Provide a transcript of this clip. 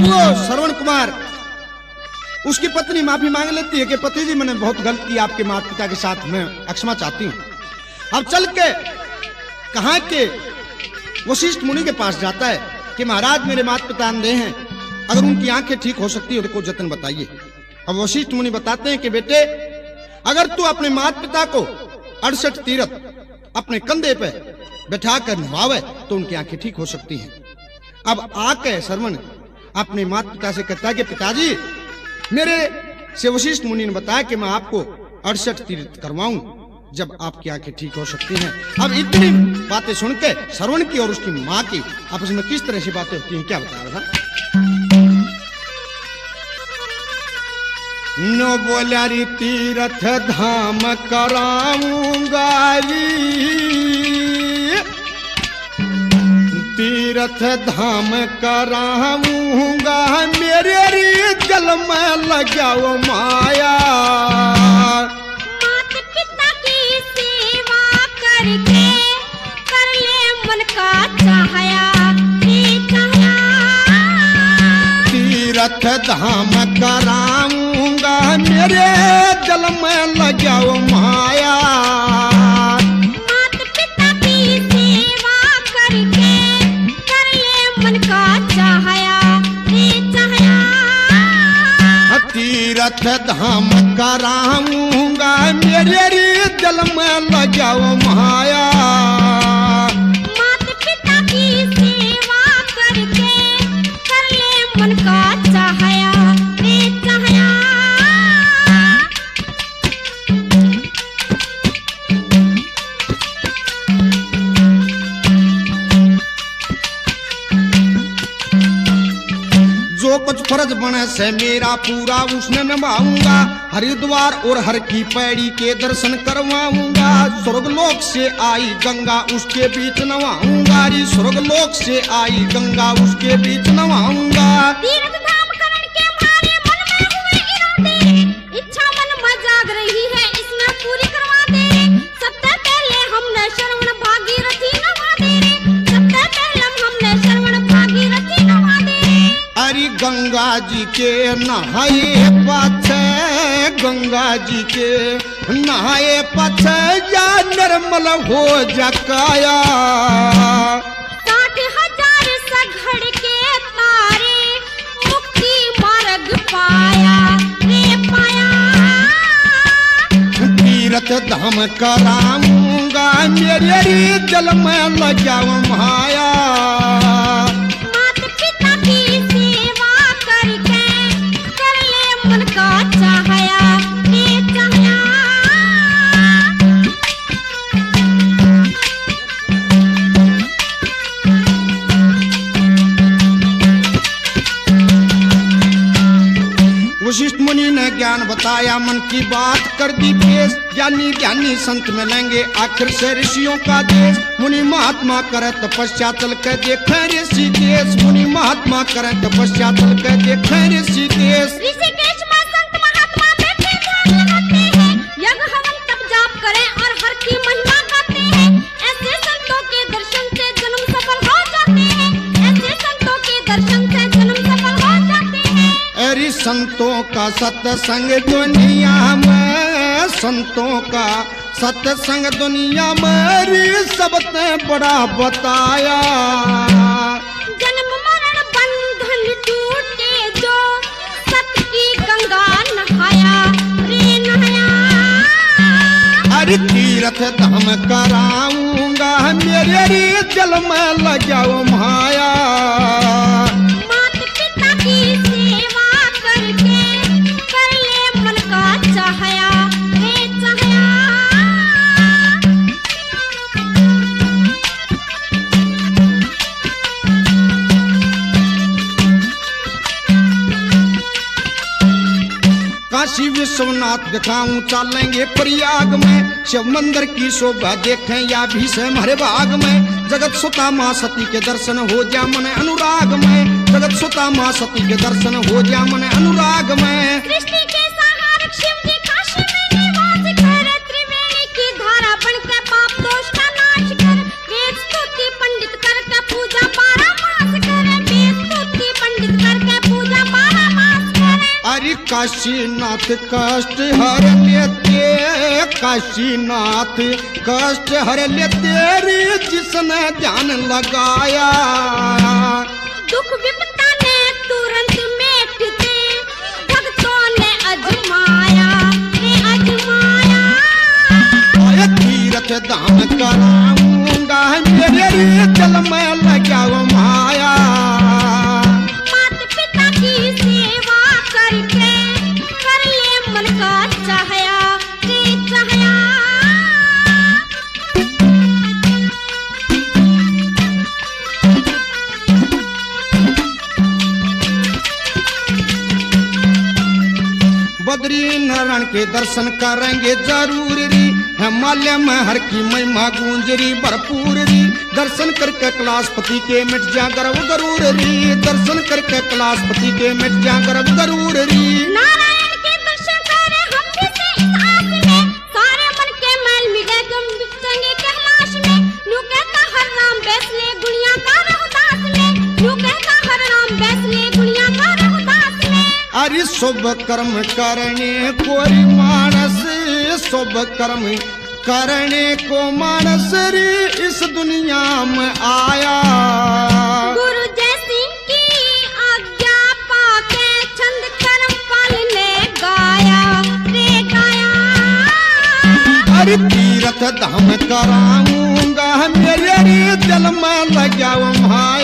अब वो श्रवण कुमार उसकी पत्नी माफी मांग लेती है कि पति जी मैंने बहुत गलत की आपके माता पिता के साथ, मैं क्षमा चाहती हूँ। अब चल के कहा के वशिष्ठ मुनि के पास जाता है कि महाराज मेरे माता पिता अंधे हैं, अगर उनकी आंखें ठीक हो सकती है तो कोई जतन बताइए। अब वशिष्ठ मुनि बताते हैं कि बेटे अगर तू अपने माता पिता को 68 तीर्थ अपने कंधे पे बैठा कर नवावे तो उनकी आंखें ठीक हो सकती हैं। अब आके श्रवण अपने माता पिता से कहता है कि पिताजी मेरे से वशिष्ठ मुनि ने बताया कि मैं आपको 68 तीर्थ करवाऊं जब आपकी आंखें ठीक हो सकती हैं। अब इतनी बातें सुन के श्रवण की और उसकी माँ की आपस में किस तरह से बातें होती हैं क्या बता रहा था। नो बोला री तीर्थ धाम कराऊंगा तीर्थ धाम कराऊंगा मेरे री जल में लगाओ माया। माता पिता की सेवा करके कर ले मन का चाहया तीर्थ धाम कराऊंगा मेरे जल में लगाओ माया। माता पिता की सेवा करके कर ले मन का चाहया तीर्थ धाम कराऊंगा मेरे जल में लगाओ माया। माता पिता की सेवा करके कर ले मन का चाहया जो कुछ फर्ज बने से मेरा पूरा उसने निभाऊंगा। हरिद्वार और हर की पैड़ी के दर्शन करवाऊंगा। स्वर्गलोक से आई गंगा उसके बीच नवाऊंगा। स्वर्गलोक से आई गंगा उसके बीच नवाऊंगा। तीर्थ धाम करने के मारे मन में हुए इरादे इच्छा मन में जाग रही है इसमें पूरी करवा दे। सबसे पहले हमने श्रवण भागीरथी नवा दे। सबसे पहले हमने श्रवण भागीरथी नवा दे। अरे गंगा जी के नहाए पाछे गंगा जी के नहाए पाछे या निर्मल हो जकाया। 60,000 सघड़ के तारे मुक्ति मार्ग पाया रे पाया। तीर्थ धाम कराऊंगा मेरे जल में लगाओ माया। माता पिता की सेवा करके कर ले मन का चाहया चाहया। वशिष्ठ मुनि ने ज्ञान बताया मन की बात कर दी पेश। ज्ञानी ज्ञानी संत मिलेंगे आखिर से ऋषियों का देश। मुनि महात्मा करे तपस्या चल के देखे ऋषिकेश। मुनि महात्मा करे तपस्या चल के देखे ऋषिकेश। ऋषिकेश में संत महात्मा बैठे ध्यान लगाते हैं। यज्ञ हवन तप जाप करें और हर की महिमा गाते हैं। ऐसे संतों के दर्शन से जन्म सफल हो जाते हैं। ऐसे संतों के दर्शन से जन्म सफल हो जाते हैं। अरे संतों का सत्संग दुनिया में संतों का सत्संग दुनिया में सबसे बड़ा बताया। जन्म मरण बंधन टूटे जो सत्य की गंगा नहाया रे नहाया। अरे तीर्थ धाम कराऊंगा मेरे जल में लगाओ माया। माता पिता की सेवा करके कर ले मन का चाहया रे चाहया। काशी विश्वनाथ दिखाऊं चलेंगे प्रयाग में। शिव मंदिर की शोभा देखें या भी से हमारे बाग में। जगत सुता माँ सती के दर्शन हो जा मन अनुराग में। जगत सुता माँ सती के दर्शन हो जा मन अनुराग में। सृष्टि के सहारक शिव जी काशी में निवास कर त्रिवेणी की धारा बनकर पाप दोष का नाश कर। वेद स्तुति पंडित करके पूजा 12 मास कर। वेद स्तुति पंडित करके काशीनाथ कष्ट हर लेते, काशीनाथ कष्ट हर लेते रे जिसने ध्यान लगाया। दुख विपदा ने तुरंत मेटते, भक्तों ने अजमाया रे अजमाया। आए तीर्थ धाम कराऊंगा मेरे रे जल में लगा माया। माता पिता की सेवा करके कर ले मन का चाहया रे चाहया। बद्री नारायण के दर्शन करेंगे जरूर री, हिमालय में हर की महिमा गूंजरी भरपूर री। दर्शन करके कैलाशपति के मिट जा गर्व गरूर री, दर्शन करके कैलाशपति के मिट जा गर्व गरूर री। नारायण के दर्शन करे हम भी से इस आस में, सारे मन के मैल मिटे तुम बिचेंगे कैलाश में। यूं कहता हर नाम बैसले गुड़िया का रघुदास में, यूं कहता हर नाम बैसले गुड़िया का रघुदास में। अरे शुभ कर्म करने कोई मानस, शुभ कर्म करने को मानस रे इस दुनिया में आया। गुरु जैसी की आज्ञा पाके छंद कर्म फल ने गाया रे गाया। अरे तीर्थ धाम कराऊंगा मेरे रे जल में लगा माया।